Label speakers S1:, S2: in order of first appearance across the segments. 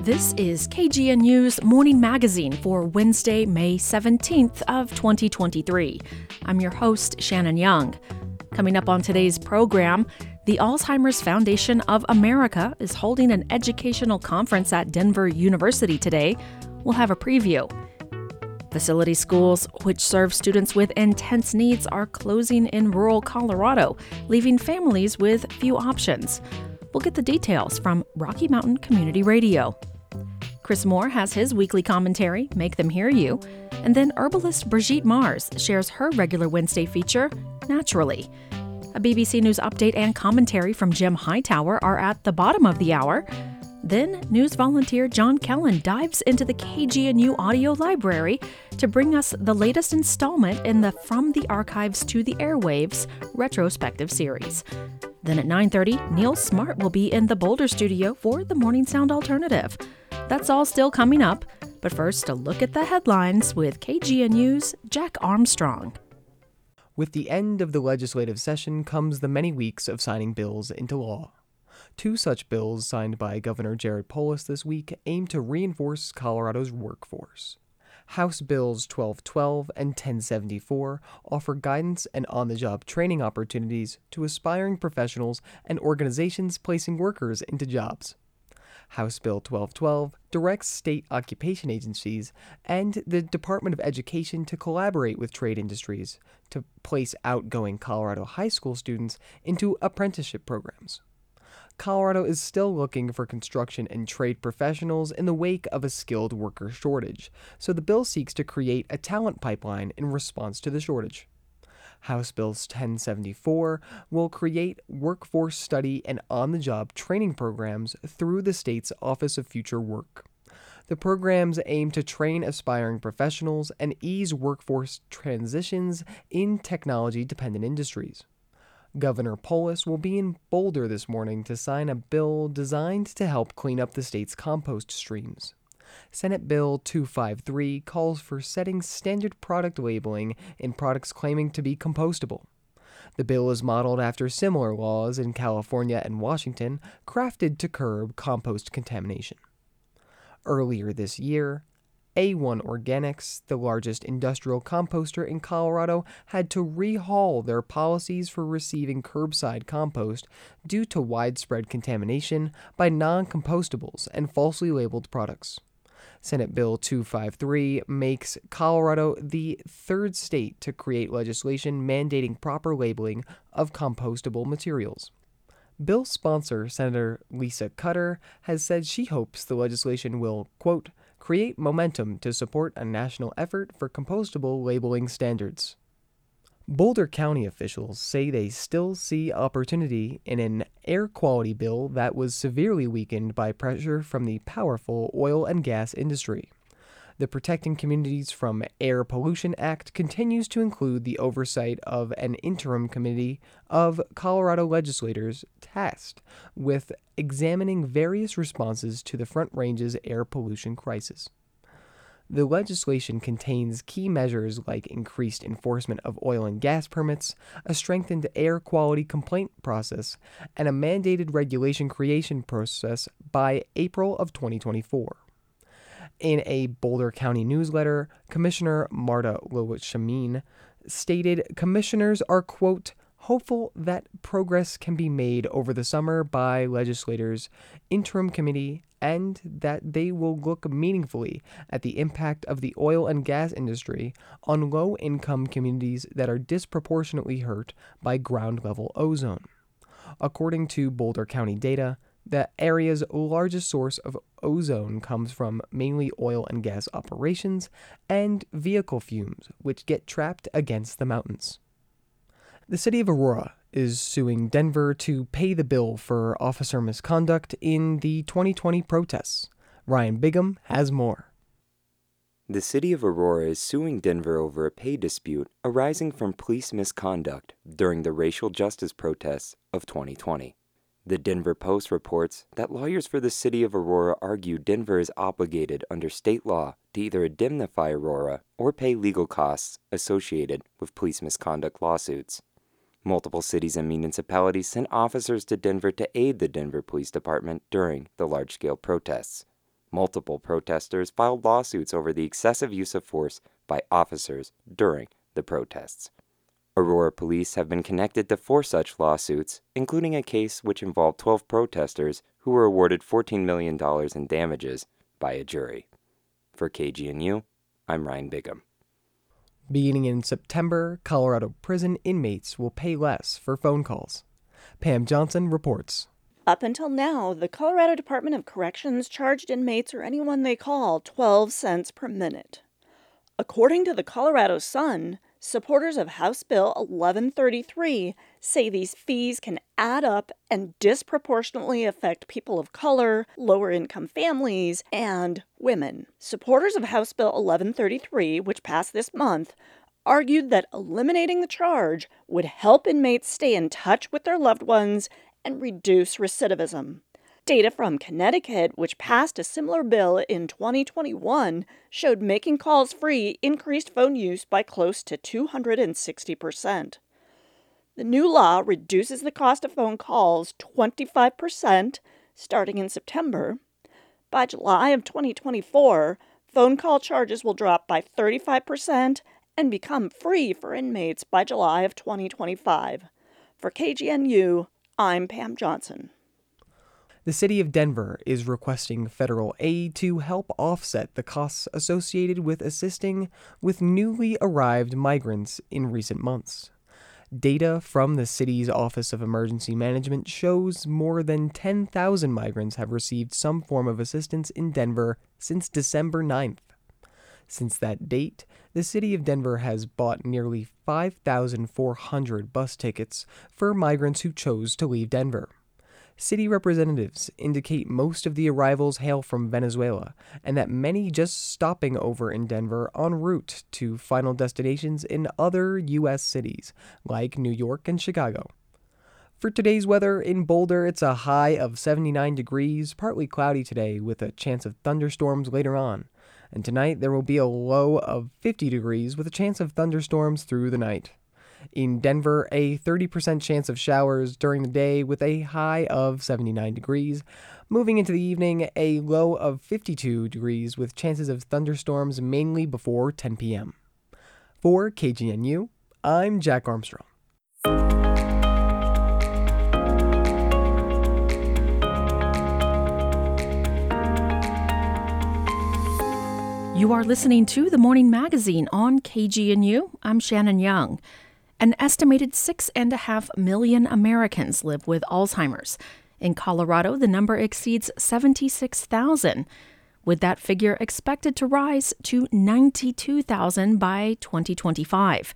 S1: This is KGNU's Morning Magazine for Wednesday, May 17th of 2023. I'm your host, Shannon Young. Coming up on today's program, the Alzheimer's Foundation of America is holding an educational conference at Denver University today. We'll have a preview. Facility schools, which serve students with intense needs, are closing in rural Colorado, leaving families with few options. We'll get the details from Rocky Mountain Community Radio. Chris Moore has his weekly commentary, Make Them Hear You, and then herbalist Brigitte Mars shares her regular Wednesday feature, Naturally. A BBC News update and commentary from Jim Hightower are at the bottom of the hour. Then, news volunteer John Kellen dives into the KGNU audio library to bring us the latest installment in the From the Archives to the Airwaves retrospective series. Then at 9:30, Neil Smart will be in the Boulder studio for the Morning Sound Alternative. That's all still coming up, but first a look at the headlines with KGNU's Jack Armstrong.
S2: With the end of the legislative session comes the many weeks of signing bills into law. Two such bills signed by Governor Jared Polis this week aim to reinforce Colorado's workforce. House Bills 1212 and 1074 offer guidance and on-the-job training opportunities to aspiring professionals and organizations placing workers into jobs. House Bill 1212 directs state occupation agencies and the Department of Education to collaborate with trade industries to place outgoing Colorado high school students into apprenticeship programs. Colorado is still looking for construction and trade professionals in the wake of a skilled worker shortage, so the bill seeks to create a talent pipeline in response to the shortage. House Bill 1074 will create workforce study and on-the-job training programs through the state's Office of Future Work. The programs aim to train aspiring professionals and ease workforce transitions in technology-dependent industries. Governor Polis will be in Boulder this morning to sign a bill designed to help clean up the state's compost streams. Senate Bill 253 calls for setting standard product labeling in products claiming to be compostable. The bill is modeled after similar laws in California and Washington, crafted to curb compost contamination. Earlier this year, A1 Organics, the largest industrial composter in Colorado, had to rehaul their policies for receiving curbside compost due to widespread contamination by non-compostables and falsely labeled products. Senate Bill 253 makes Colorado the third state to create legislation mandating proper labeling of compostable materials. Bill sponsor Senator Lisa Cutter has said she hopes the legislation will, quote, create momentum to support a national effort for compostable labeling standards. Boulder County officials say they still see opportunity in an air quality bill that was severely weakened by pressure from the powerful oil and gas industry. The Protecting Communities from Air Pollution Act continues to include the oversight of an interim committee of Colorado legislators tasked with examining various responses to the Front Range's air pollution crisis. The legislation contains key measures like increased enforcement of oil and gas permits, a strengthened air quality complaint process, and a mandated regulation creation process by April of 2024. In a Boulder County newsletter, Commissioner Marta Lewis-Shamin stated commissioners are, quote, hopeful that progress can be made over the summer by legislators, interim committee, and that they will look meaningfully at the impact of the oil and gas industry on low-income communities that are disproportionately hurt by ground-level ozone. According to Boulder County data, the area's largest source of ozone comes from mainly oil and gas operations and vehicle fumes, which get trapped against the mountains. The city of Aurora is suing Denver to pay the bill for officer misconduct in the 2020 protests. Ryan Bigham has more.
S3: The city of Aurora is suing Denver over a pay dispute arising from police misconduct during the racial justice protests of 2020. The Denver Post reports that lawyers for the city of Aurora argue Denver is obligated under state law to either indemnify Aurora or pay legal costs associated with police misconduct lawsuits. Multiple cities and municipalities sent officers to Denver to aid the Denver Police Department during the large-scale protests. Multiple protesters filed lawsuits over the excessive use of force by officers during the protests. Aurora police have been connected to 4 such lawsuits, including a case which involved 12 protesters who were awarded $14 million in damages by a jury. For KGNU, I'm Ryan Bigham.
S2: Beginning in September, Colorado prison inmates will pay less for phone calls. Pam Johnson reports.
S4: Up until now, the Colorado Department of Corrections charged inmates or anyone they call 12 cents per minute. According to the Colorado Sun, supporters of House Bill 1133 say these fees can add up and disproportionately affect people of color, lower-income families, and women. Supporters of House Bill 1133, which passed this month, argued that eliminating the charge would help inmates stay in touch with their loved ones and reduce recidivism. Data from Connecticut, which passed a similar bill in 2021, showed making calls free increased phone use by close to 260%. The new law reduces the cost of phone calls 25% starting in September. By July of 2024, phone call charges will drop by 35% and become free for inmates by July of 2025. For KGNU, I'm Pam Johnson.
S2: The city of Denver is requesting federal aid to help offset the costs associated with assisting with newly arrived migrants in recent months. Data from the city's Office of Emergency Management shows more than 10,000 migrants have received some form of assistance in Denver since December 9th. Since that date, the city of Denver has bought nearly 5,400 bus tickets for migrants who chose to leave Denver. City representatives indicate most of the arrivals hail from Venezuela, and that many just stopping over in Denver en route to final destinations in other U.S. cities, like New York and Chicago. For today's weather, in Boulder, it's a high of 79 degrees, partly cloudy today with a chance of thunderstorms later on. And tonight, there will be a low of 50 degrees with a chance of thunderstorms through the night. In Denver, a 30% chance of showers during the day with a high of 79 degrees. Moving into the evening, a low of 52 degrees with chances of thunderstorms mainly before 10 p.m. For KGNU, I'm Jack Armstrong.
S1: You are listening to The Morning Magazine on KGNU. I'm Shannon Young. An estimated 6.5 million Americans live with Alzheimer's. In Colorado, the number exceeds 76,000, with that figure expected to rise to 92,000 by 2025.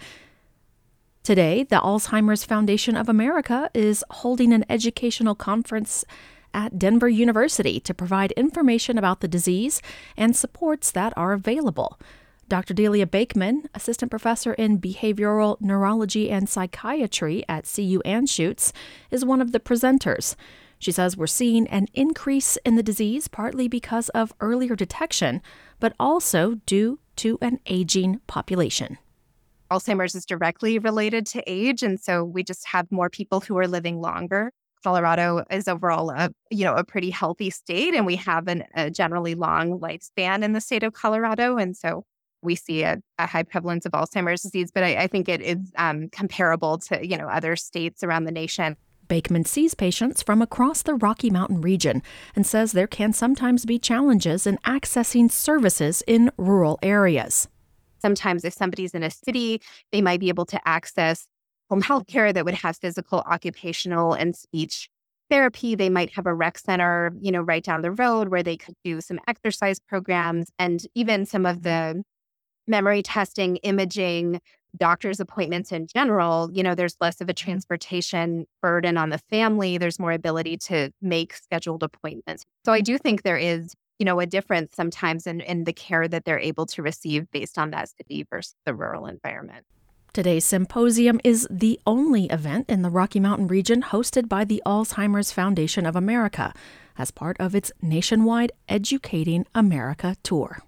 S1: Today, the Alzheimer's Foundation of America is holding an educational conference at Denver University to provide information about the disease and supports that are available. Dr. Delia Bakeman, assistant professor in behavioral neurology and psychiatry at CU Anschutz, is one of the presenters. She says we're seeing an increase in the disease partly because of earlier detection, but also due to an aging population.
S5: Alzheimer's is directly related to age, and so we just have more people who are living longer. Colorado is overall a pretty healthy state, and we have a generally long lifespan in the state of Colorado, and so we see a high prevalence of Alzheimer's disease. But I think it is comparable to other states around the nation.
S1: Bakeman sees patients from across the Rocky Mountain region and says there can sometimes be challenges in accessing services in rural areas.
S5: Sometimes if somebody's in a city, they might be able to access home health care that would have physical, occupational, and speech therapy. They might have a rec center, right down the road where they could do some exercise programs, and even some of the memory testing, imaging, doctor's appointments in general. There's less of a transportation burden on the family. There's more ability to make scheduled appointments. So I do think there is, a difference sometimes in the care that they're able to receive based on that city versus the rural environment.
S1: Today's symposium is the only event in the Rocky Mountain region hosted by the Alzheimer's Foundation of America as part of its nationwide Educating America tour.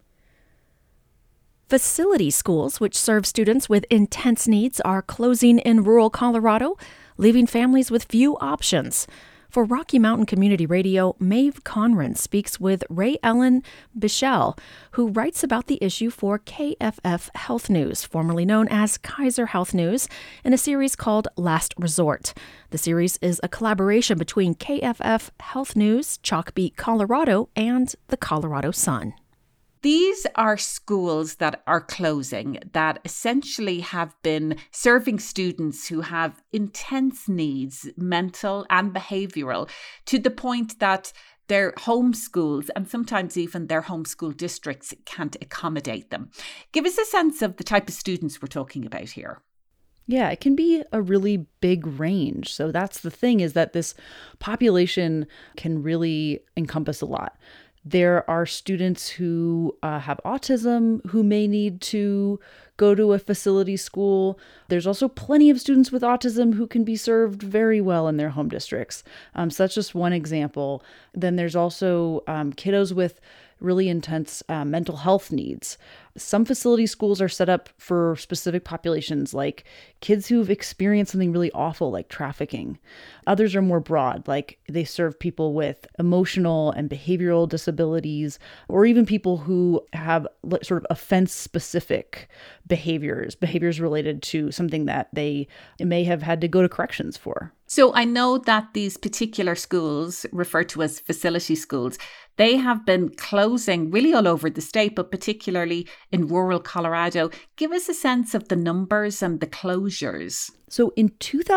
S1: Facility schools, which serve students with intense needs, are closing in rural Colorado, leaving families with few options. For Rocky Mountain Community Radio, Maeve Conran speaks with Ray Ellen Bichelle, who writes about the issue for KFF Health News, formerly known as Kaiser Health News, in a series called Last Resort. The series is a collaboration between KFF Health News, Chalkbeat, Colorado, and the Colorado Sun.
S6: These are schools that are closing that essentially have been serving students who have intense needs, mental and behavioural, to the point that their home schools and sometimes even their homeschool districts can't accommodate them. Give us a sense of the type of students we're talking about here.
S7: Yeah, it can be a really big range. So that's the thing, is that this population can really encompass a lot. There are students who have autism who may need to go to a facility school. There's also plenty of students with autism who can be served very well in their home districts. So that's just one example. Then there's also kiddos with really intense mental health needs. Some facility schools are set up for specific populations, like kids who've experienced something really awful, like trafficking. Others are more broad, like they serve people with emotional and behavioral disabilities, or even people who have sort of offense-specific behaviors related to something that they may have had to go to corrections for.
S6: So I know that these particular schools, referred to as facility schools, they have been closing really all over the state, but particularly in rural Colorado. Give us a sense of the numbers and the closures.
S7: So in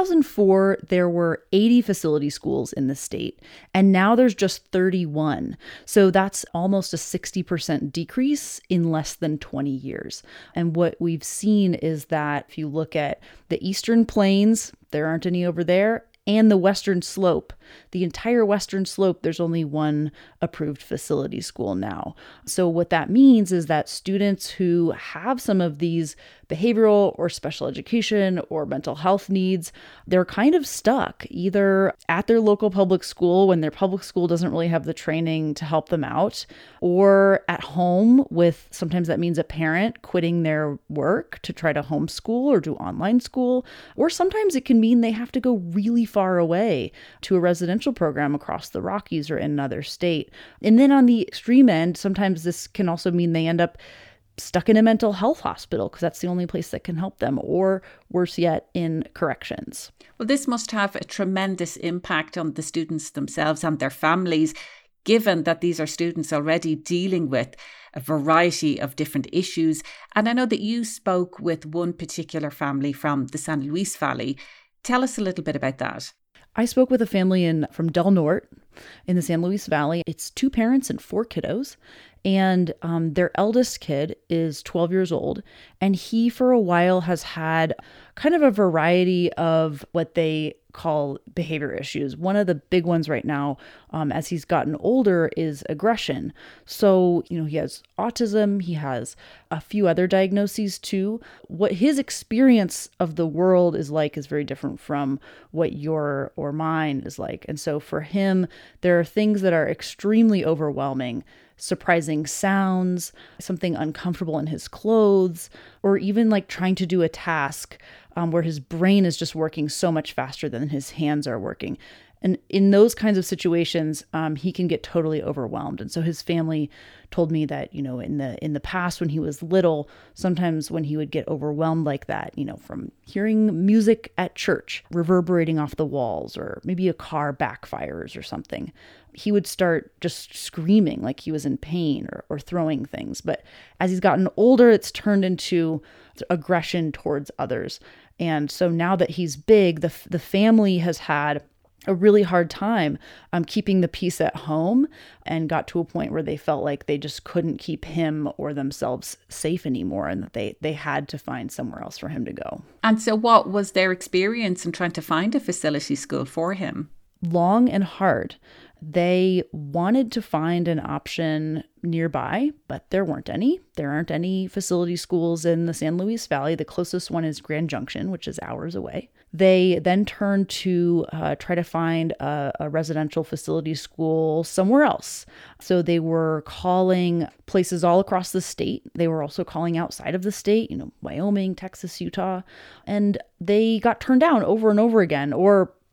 S7: 2004, there were 80 facility schools in the state, and now there's just 31. So that's almost a 60% decrease in less than 20 years. And what we've seen is that if you look at the Eastern Plains, there aren't any over there, and the Western Slope, the entire Western Slope, there's only one approved facility school now. So what that means is that students who have some of these behavioral or special education or mental health needs, they're kind of stuck either at their local public school when their public school doesn't really have the training to help them out, or at home with, sometimes that means a parent quitting their work to try to homeschool or do online school, or sometimes it can mean they have to go really far away to a residential program across the Rockies or in another state. And then on the extreme end, sometimes this can also mean they end up stuck in a mental health hospital because that's the only place that can help them, or worse yet, in corrections.
S6: Well, this must have a tremendous impact on the students themselves and their families, given that these are students already dealing with a variety of different issues. And I know that you spoke with one particular family from the San Luis Valley. Tell us a little bit about that.
S7: I spoke with a family from Del Norte in the San Luis Valley. It's 2 parents and 4 kiddos. And their eldest kid is 12 years old. And he, for a while, has had kind of a variety of what they call behavior issues. One of the big ones right now, as he's gotten older, is aggression. So, he has autism. He has a few other diagnoses too. What his experience of the world is like is very different from what your or mine is like. And so for him, there are things that are extremely overwhelming. Surprising sounds, something uncomfortable in his clothes, or even like trying to do a task where his brain is just working so much faster than his hands are working. And in those kinds of situations, he can get totally overwhelmed. And so his family told me that, in the past when he was little, sometimes when he would get overwhelmed like that, from hearing music at church reverberating off the walls, or maybe a car backfires or something, he would start just screaming like he was in pain or throwing things. But as he's gotten older, it's turned into aggression towards others. And so now that he's big, the family has had a really hard time keeping the peace at home, and got to a point where they felt like they just couldn't keep him or themselves safe anymore, and that they had to find somewhere else for him to go.
S6: And so what was their experience in trying to find a facility school for him?
S7: Long and hard. They wanted to find an option nearby, but there weren't any. There aren't any facility schools in the San Luis Valley. The closest one is Grand Junction, which is hours away. They then turned to try to find a residential facility school somewhere else. So they were calling places all across the state. They were also calling outside of the state, Wyoming, Texas, Utah. And they got turned down over and over again, or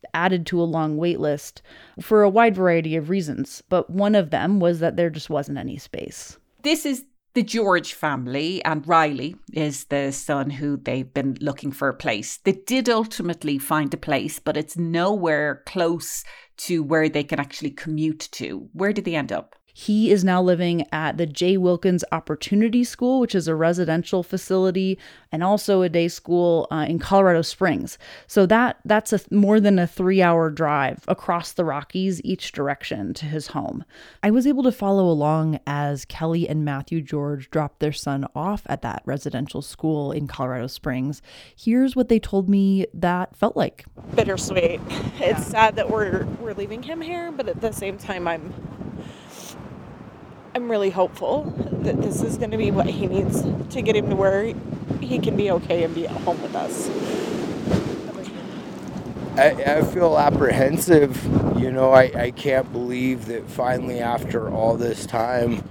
S7: added to a long wait list for a wide variety of reasons. But one of them was that there just wasn't any space.
S6: This is the George family, and Riley is the son who they've been looking for a place. They did ultimately find a place, but it's nowhere close to where they can actually commute to. Where did they end up?
S7: He is now living at the J. Wilkins Opportunity School, which is a residential facility and also a day school in Colorado Springs. So that's more than a 3-hour drive across the Rockies each direction to his home. I was able to follow along as Kelly and Matthew George dropped their son off at that residential school in Colorado Springs. Here's what they told me that felt like.
S8: Bittersweet. It's sad that we're leaving him here, but at the same time, I'm really hopeful that this is going to be what he needs to get him to where he can be okay and be at home with us.
S9: I feel apprehensive. I can't believe that finally, after all this time,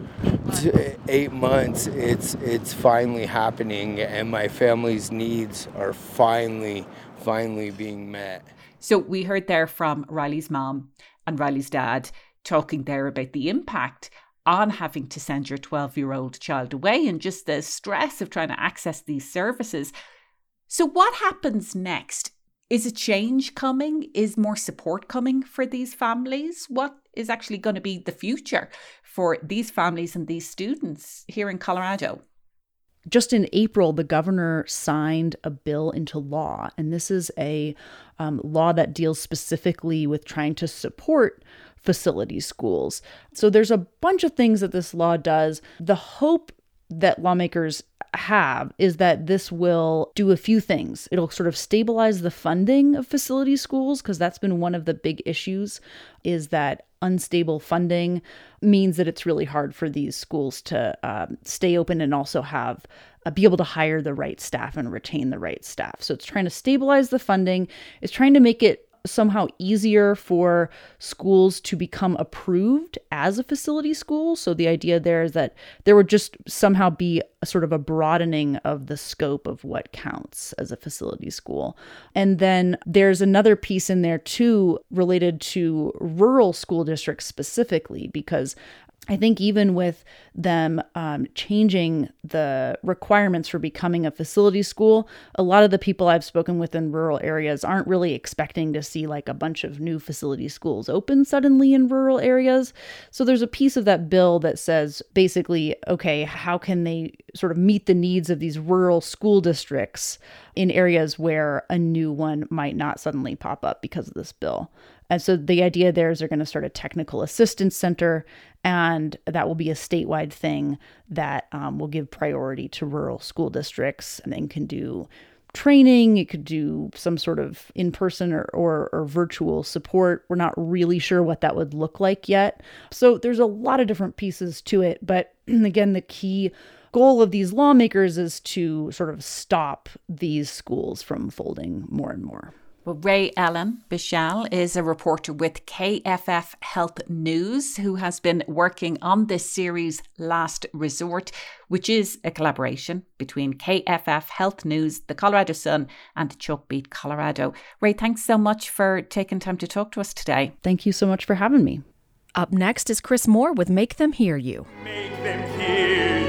S9: 8 months, it's finally happening, and my family's needs are finally being met.
S6: So we heard there from Riley's mom and Riley's dad talking there about the impact on having to send your 12-year-old child away and just the stress of trying to access these services. So what happens next? Is a change coming? Is more support coming for these families? What is actually going to be the future for these families and these students here in Colorado?
S7: Just in April, the governor signed a bill into law, and this is a law that deals specifically with trying to support facility schools. So there's a bunch of things that this law does. The hope that lawmakers have is that this will do a few things. It'll sort of stabilize the funding of facility schools, because that's been one of the big issues, is that unstable funding means that it's really hard for these schools to stay open and also have be able to hire the right staff and retain the right staff. So it's trying to stabilize the funding. It's trying to make it somehow easier for schools to become approved as a facility school. So the idea there is that there would just somehow be a sort of a broadening of the scope of what counts as a facility school. And then there's another piece in there too related to rural school districts specifically, because I think even with them changing the requirements for becoming a facility school, a lot of the people I've spoken with in rural areas aren't really expecting to see like a bunch of new facility schools open suddenly in rural areas. So there's a piece of that bill that says basically, okay, how can they sort of meet the needs of these rural school districts in areas where a new one might not suddenly pop up because of this bill? And so the idea there is they're going to start a technical assistance center, and that will be a statewide thing that will give priority to rural school districts, and then can do training. It could do some sort of in-person or virtual support. We're not really sure what that would look like yet. So there's a lot of different pieces to it. But again, the key goal of these lawmakers is to sort of stop these schools from folding more and more.
S6: Well, Ray Ellen Bichal is a reporter with KFF Health News who has been working on this series Last Resort, which is a collaboration between KFF Health News, the Colorado Sun, and Chalkbeat Colorado. Ray, thanks so much for taking time to talk to us today.
S7: Thank you so much for having me.
S1: Up next is Chris Moore with Make Them Hear You.
S10: Make them hear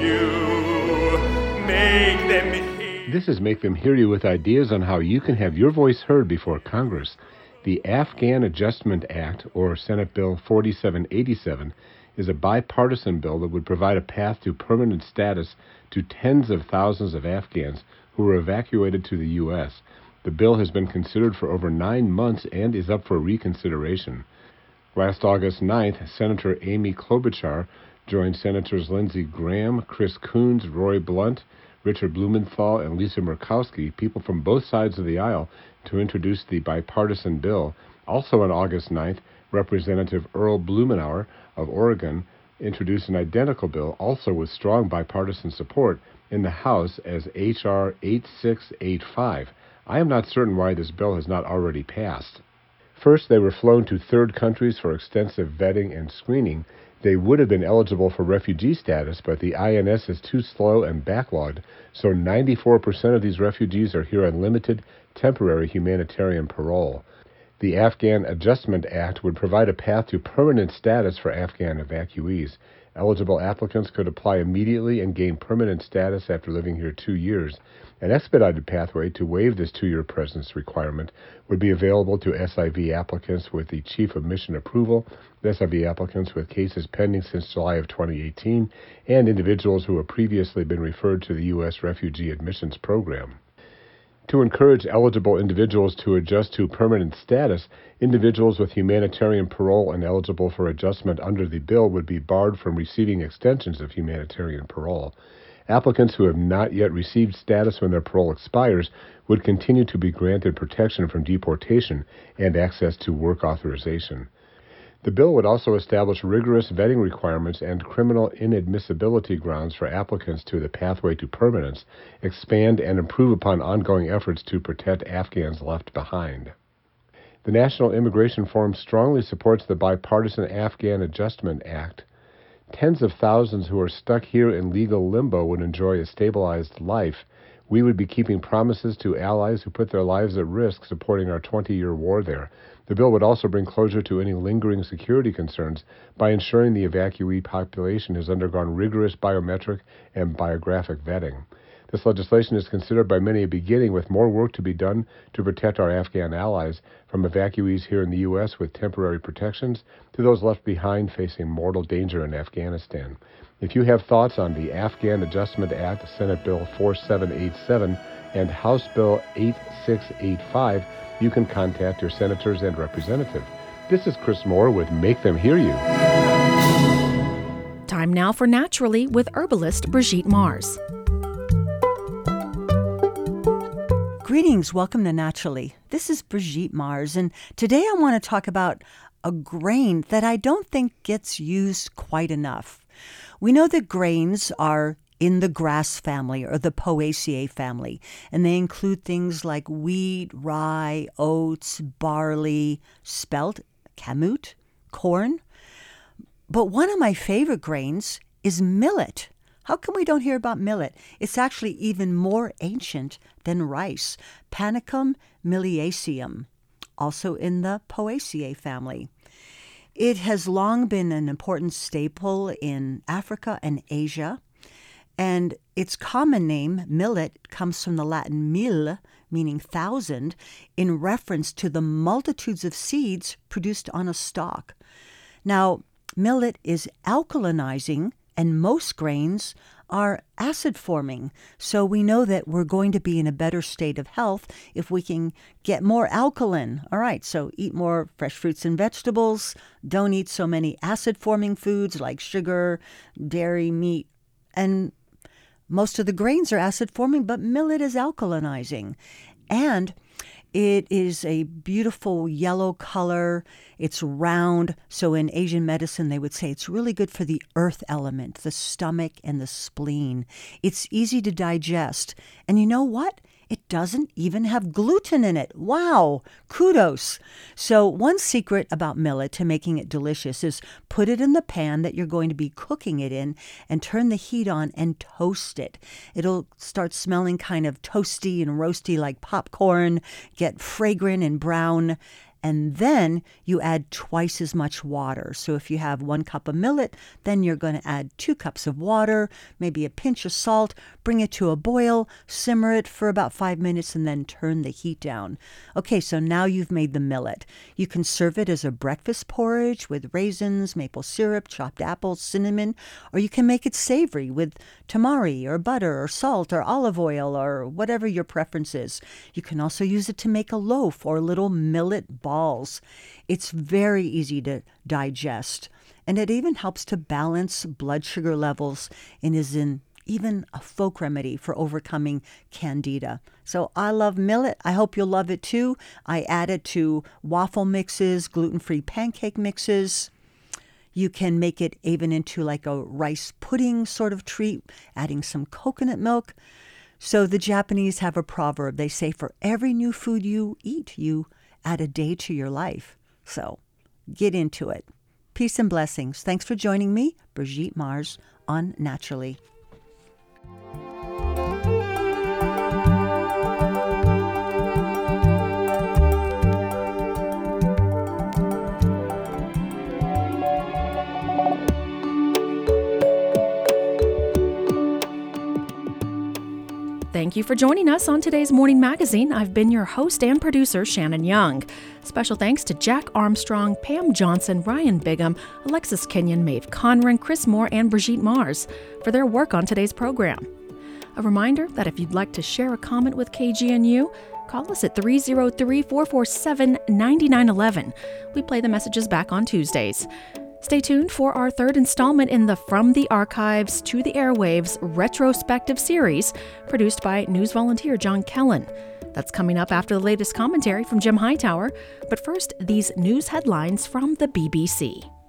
S10: you. Make them hear you.
S11: This is Make Them Hear You with ideas on how you can have your voice heard before Congress. The Afghan Adjustment Act, or Senate Bill 4787, is a bipartisan bill that would provide a path to permanent status to tens of thousands of Afghans who were evacuated to the U.S. The bill has been considered for over 9 months and is up for reconsideration. Last August 9th, Senator Amy Klobuchar joined Senators Lindsey Graham, Chris Coons, Roy Blunt, Richard Blumenthal, and Lisa Murkowski, people from both sides of the aisle, to introduce the bipartisan bill. Also on August 9th, Representative Earl Blumenauer of Oregon introduced an identical bill, also with strong bipartisan support, in the House as H.R. 8685. I am not certain why this bill has not already passed. First, they were flown to third countries for extensive vetting and screening. They would have been eligible for refugee status, but the INS is too slow and backlogged, so 94% of these refugees are here on limited, temporary humanitarian parole. The Afghan Adjustment Act would provide a path to permanent status for Afghan evacuees. Eligible applicants could apply immediately and gain permanent status after living here 2 years. An expedited pathway to waive this 2-year presence requirement would be available to SIV applicants with the Chief of Mission approval, SIV applicants with cases pending since July of 2018, and individuals who have previously been referred to the U.S. Refugee Admissions Program. To encourage eligible individuals to adjust to permanent status, individuals with humanitarian parole and eligible for adjustment under the bill would be barred from receiving extensions of humanitarian parole. Applicants who have not yet received status when their parole expires would continue to be granted protection from deportation and access to work authorization. The bill would also establish rigorous vetting requirements and criminal inadmissibility grounds for applicants to the pathway to permanence, expand and improve upon ongoing efforts to protect Afghans left behind. The National Immigration Forum strongly supports the bipartisan Afghan Adjustment Act. Tens of thousands who are stuck here in legal limbo would enjoy a stabilized life. We would be keeping promises to allies who put their lives at risk supporting our 20-year war there. The bill would also bring closure to any lingering security concerns by ensuring the evacuee population has undergone rigorous biometric and biographic vetting. This legislation is considered by many a beginning, with more work to be done to protect our Afghan allies, from evacuees here in the U.S. with temporary protections to those left behind facing mortal danger in Afghanistan. If you have thoughts on the Afghan Adjustment Act, Senate Bill 4787, and House Bill 8685, you can contact your senators and representative. This is Chris Moore with Make Them Hear You.
S1: Time now for Naturally with herbalist Brigitte Mars.
S12: Greetings, welcome to Naturally. This is Brigitte Mars, and today I want to talk about a grain that I don't think gets used quite enough. We know that grains are in the grass family or the Poaceae family, and they include things like wheat, rye, oats, barley, spelt, kamut, corn. But one of my favorite grains is millet. How come we don't hear about millet? It's actually even more ancient than rice. Panicum miliaceum, also in the Poaceae family. It has long been an important staple in Africa and Asia, and its common name, millet, comes from the Latin mille, meaning thousand, in reference to the multitudes of seeds produced on a stalk. Now, millet is alkalinizing, and most grains are acid-forming, so we know that we're going to be in a better state of health if we can get more alkaline. All right, so eat more fresh fruits and vegetables. Don't eat so many acid-forming foods like sugar, dairy, meat, and most of the grains are acid-forming, but millet is alkalinizing. And it is a beautiful yellow color. It's round. So in Asian medicine, they would say it's really good for the earth element, the stomach and the spleen. It's easy to digest. And you know what? It doesn't even have gluten in it. Wow, kudos. So one secret about millet to making it delicious is put it in the pan that you're going to be cooking it in and turn the heat on and toast it. It'll start smelling kind of toasty and roasty like popcorn, get fragrant and brown. And then you add twice as much water. So if you have 1 cup of millet, then you're going to add 2 cups of water, maybe a pinch of salt, bring it to a boil, simmer it for about 5 minutes, and then turn the heat down. Okay, so now you've made the millet. You can serve it as a breakfast porridge with raisins, maple syrup, chopped apples, cinnamon, or you can make it savory with tamari or butter or salt or olive oil or whatever your preference is. You can also use it to make a loaf or little millet balls. It's very easy to digest, and it even helps to balance blood sugar levels and is even a folk remedy for overcoming candida. So I love millet. I hope you'll love it too. I add it to waffle mixes, gluten-free pancake mixes. You can make it even into like a rice pudding sort of treat, adding some coconut milk. So the Japanese have a proverb. They say, for every new food you eat, you add a day to your life. So get into it. Peace and blessings. Thanks for joining me, Brigitte Mars, on Naturally.
S1: Thank you for joining us on today's Morning Magazine. I've been your host and producer, Shannon Young. Special thanks to Jack Armstrong, Pam Johnson, Ryan Bigham, Alexis Kenyon, Maeve Conran, Chris Moore, and Brigitte Mars for their work on today's program. A reminder that if you'd like to share a comment with KGNU, call us at 303-447-9911. We play the messages back on Tuesdays. Stay tuned for our third installment in the From the Archives to the Airwaves retrospective series produced by news volunteer John Kellen. That's coming up after the latest commentary from Jim Hightower. But first, these news headlines from the BBC.